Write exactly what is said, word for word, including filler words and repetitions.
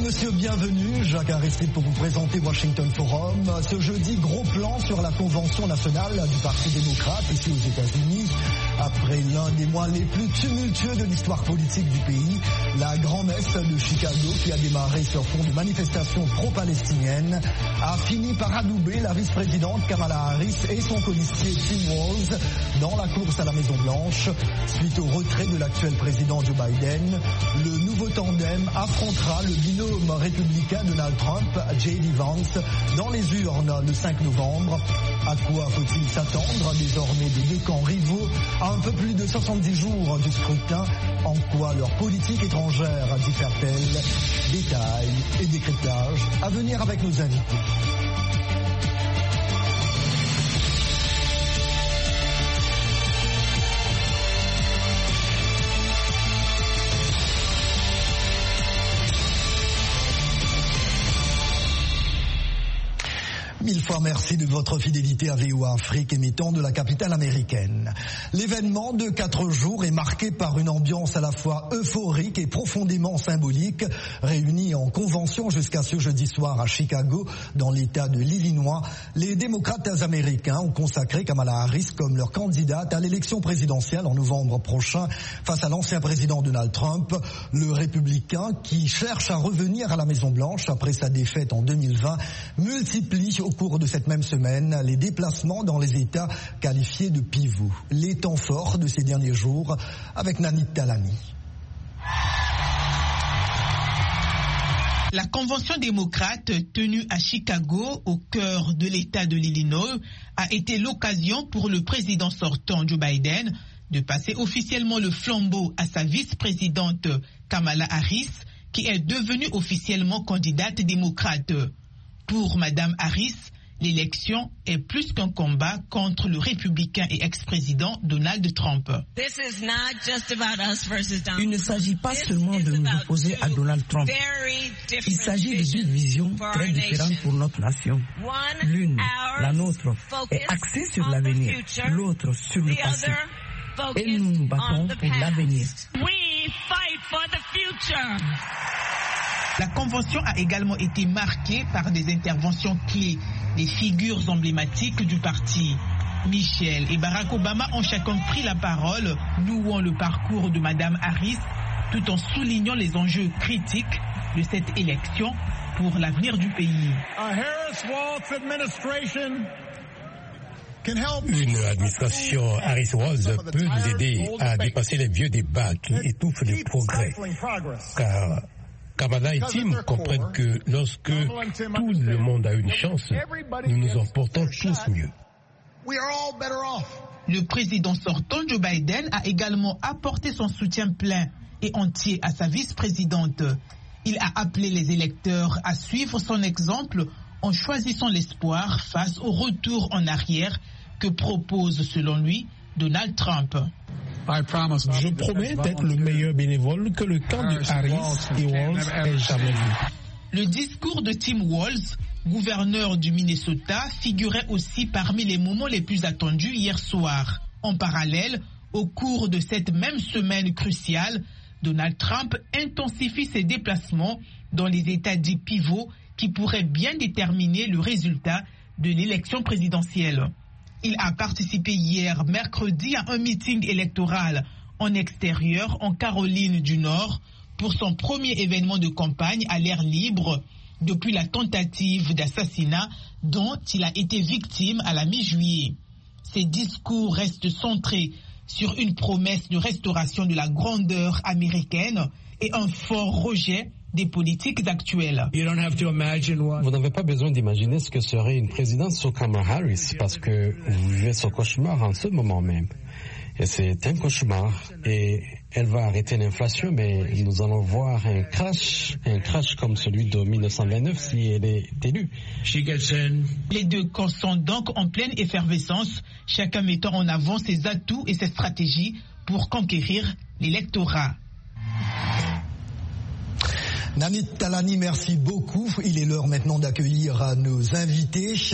Monsieur, bienvenue. Jacques Aristide pour vous présenter Washington Forum. Ce jeudi, gros plan sur la Convention nationale du Parti démocrate ici aux États-Unis. Après l'un des mois les plus tumultueux de l'histoire politique du pays, la grand-messe de Chicago, qui a démarré sur fond de manifestations pro-palestiniennes, a fini par adouber la vice-présidente Kamala Harris et son colistier Tim Walz dans la course à la Maison-Blanche. Suite au retrait de l'actuel président Joe Biden, le nouveau tandem affrontera le binôme républicain Donald Trump, J D Vance, dans les urnes le cinq novembre. À quoi faut-il s'attendre désormais des deux camps rivaux à un peu plus de soixante-dix jours du scrutin? En quoi leur politique étrangère diffère-t-elle? Détails et décryptage à venir avec nos invités. Mille fois merci de votre fidélité à V O A Afrique, émettant de la capitale américaine. L'événement de quatre jours est marqué par une ambiance à la fois euphorique et profondément symbolique. Réunis en convention jusqu'à ce jeudi soir à Chicago, dans l'État de l'Illinois, les démocrates américains ont consacré Kamala Harris comme leur candidate à l'élection présidentielle en novembre prochain face à l'ancien président Donald Trump, le républicain qui cherche à revenir à la Maison-Blanche après sa défaite en deux mille vingt, multiplie au cours de cette même semaine les déplacements dans les États qualifiés de pivots. Les temps forts de ces derniers jours avec Nanit Talani. La convention démocrate tenue à Chicago, au cœur de l'État de l'Illinois, a été l'occasion pour le président sortant Joe Biden de passer officiellement le flambeau à sa vice-présidente Kamala Harris, qui est devenue officiellement candidate démocrate. Pour Madame Harris, l'élection est plus qu'un combat contre le républicain et ex-président Donald Trump. Il ne s'agit pas seulement de nous opposer à Donald Trump. Il s'agit de deux visions très différentes pour notre nation. L'une, la nôtre, est axée sur l'avenir, l'autre sur le passé. Et nous nous battons pour l'avenir. La convention a également été marquée par des interventions clés des figures emblématiques du parti. Michelle et Barack Obama ont chacun pris la parole, louant le parcours de Madame Harris, tout en soulignant les enjeux critiques de cette élection pour l'avenir du pays. Une administration Harris-Walz peut nous aider à dépasser les vieux débats qui étouffent le progrès, car Kamala et Tim comprennent que lorsque tout le monde a une chance, nous nous en portons tous mieux. Le président sortant Joe Biden a également apporté son soutien plein et entier à sa vice-présidente. Il a appelé les électeurs à suivre son exemple en choisissant l'espoir face au retour en arrière que propose, selon lui, Donald Trump. Je promets d'être le meilleur bénévole que le camp de Harris et Walz ait jamais vu. Le discours de Tim Walz, gouverneur du Minnesota, figurait aussi parmi les moments les plus attendus hier soir. En parallèle, au cours de cette même semaine cruciale, Donald Trump intensifie ses déplacements dans les États dits pivots qui pourraient bien déterminer le résultat de l'élection présidentielle. Il a participé hier, mercredi, à un meeting électoral en extérieur en Caroline du Nord pour son premier événement de campagne à l'air libre depuis la tentative d'assassinat dont il a été victime à la mi-juillet. Ses discours restent centrés sur une promesse de restauration de la grandeur américaine et un fort rejet des politiques actuelles. Vous n'avez pas besoin d'imaginer ce que serait une présidence sous Kamala Harris, parce que vous vivez ce cauchemar en ce moment même. Et c'est un cauchemar, et elle va arrêter l'inflation, mais nous allons voir un crash, un crash comme celui de mille neuf cent vingt-neuf si elle est élue. Les deux camps sont donc en pleine effervescence, chacun mettant en avant ses atouts et ses stratégies pour conquérir l'électorat. Nanit Talani, merci beaucoup. Il est l'heure maintenant d'accueillir nos invités.